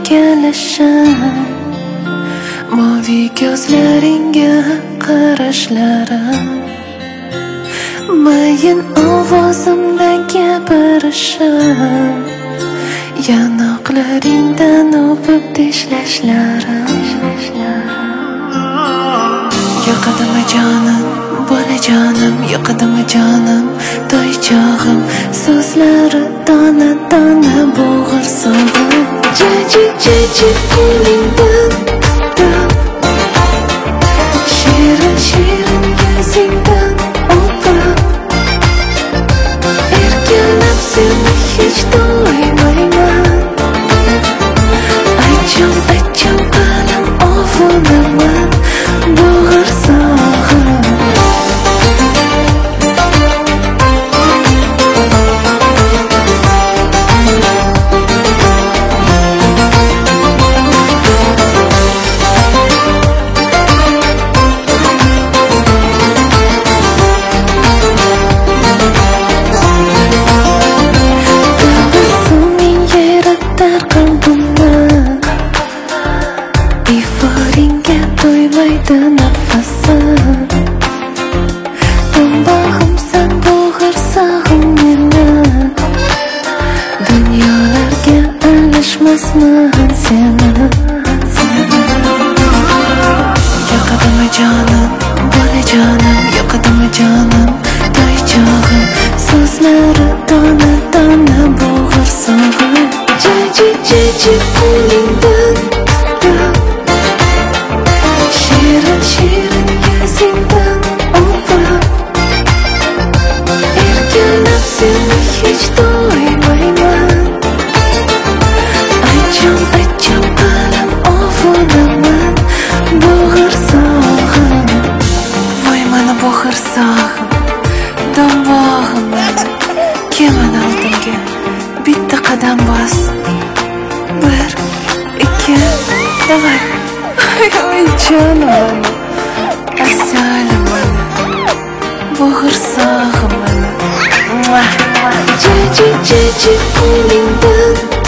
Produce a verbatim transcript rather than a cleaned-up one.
kelishim, mavi ko'zlaringga qarashlarim, mayin ovozimda gapirishim, yanoqlaringdan o'pib tishlashlarim. Yoqadimi jonim, bolajonim, yoqadimi jonim, toychog'im, so'zlari dona dona bo'g'irsig'im. Jaji jaji qo'lingdan tutib, shirin shirin yuzingdan o'pib, erkalab seni hech doymayman. Aytjam aytjam qalam ovunaman, bo'g'irsig'im. Iforingga to'ymaydi nafasim, to'mbog'imsan, bo'g'irsig'im meni. Dunyolarga alishmasman seni. Yoqadimi jonim, bolajonim, yoqadimi jonim, toychog'im, so'zlari dona dona bo'g'irsig'im. Jaji jaji qo'lingdan tutib, shirin shirin yuzingdan o'pib, erkalab seni hech doymayman. Aytjam aytjam qalam ovunaman, bo'g'irsig'im. Voy mana bo'g'irsig'im, do'mbog'im meni. Kelmadi oldimga, bitta qadam bos. Bir, ikki, davay. Oy jonim meni, asalim meni, bo'g'irsig'im meni. Jaji jaji qo'lingdan